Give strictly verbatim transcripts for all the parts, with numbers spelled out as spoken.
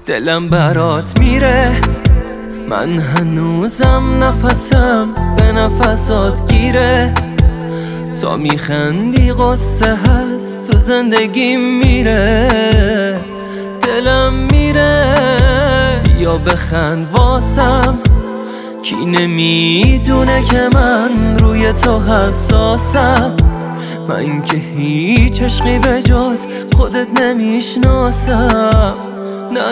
دلم برات میره، من هنوزم نفسم به نفسات گیره. تا میخندی قصه هست تو زندگی میره، دلم میره. یا بخند واسم، کی نمیدونه که من روی تو حساسم. من که هیچ عشقی به جز خودت نمیشناسم، نه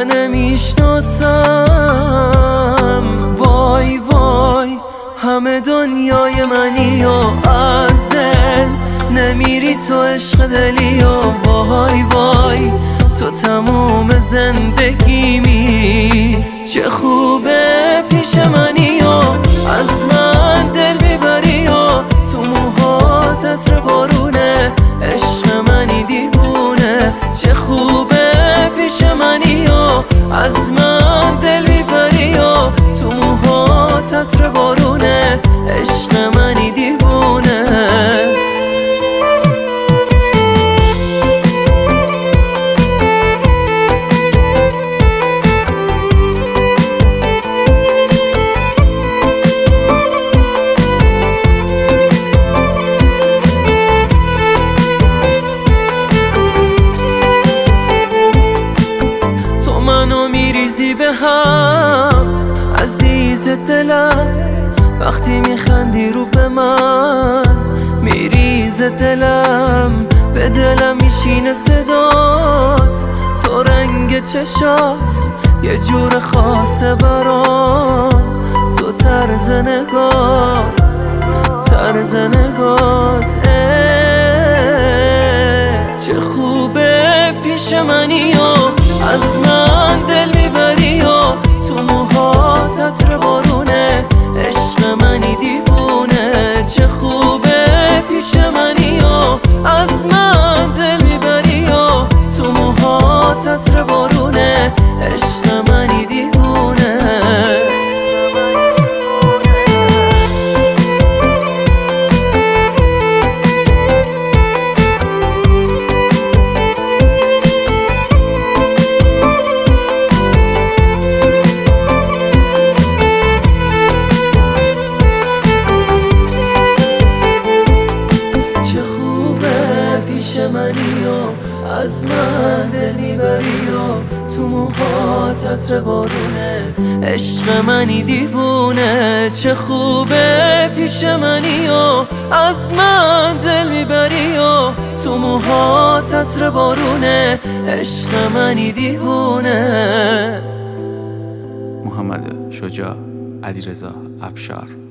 نمیشناسم. وای وای همه دنیای منی و از دل نمیری تو عشق دلی و وای وای تو تموم زندگیمی. چه خوبه پیش منی و از من دل میبری و تو موهات عطر بارونه، عشق منی دیوونه. چه خوبه پیش منی و از من دل میبری و تو موهات عطر بارونه، عشق منی دیوونه. میریزی به هم عزیز دلم، وقتی میخندی رو به من میریز دلم. به دلم میشینه صدات، تو رنگ چشات یه جور خاصه برام. تو طرز نگات طرز نگات چه خوبه پیش منی و از من دل میبری و تو موهات عطر بارونه، عشق منی دیوونه. چه خوبه پیش منی و از من دل میبری و تو موهات عطر بارونه، عشق منی دیوونه. منی و از من دل میبری و تو موهات عطر بارونه، عشق منی دیوونه. چه خوبه پیش منی و از من دل میبری و تو موهات عطر بارونه، عشق منی دیوونه. محمد شجاع، علیرضا افشار.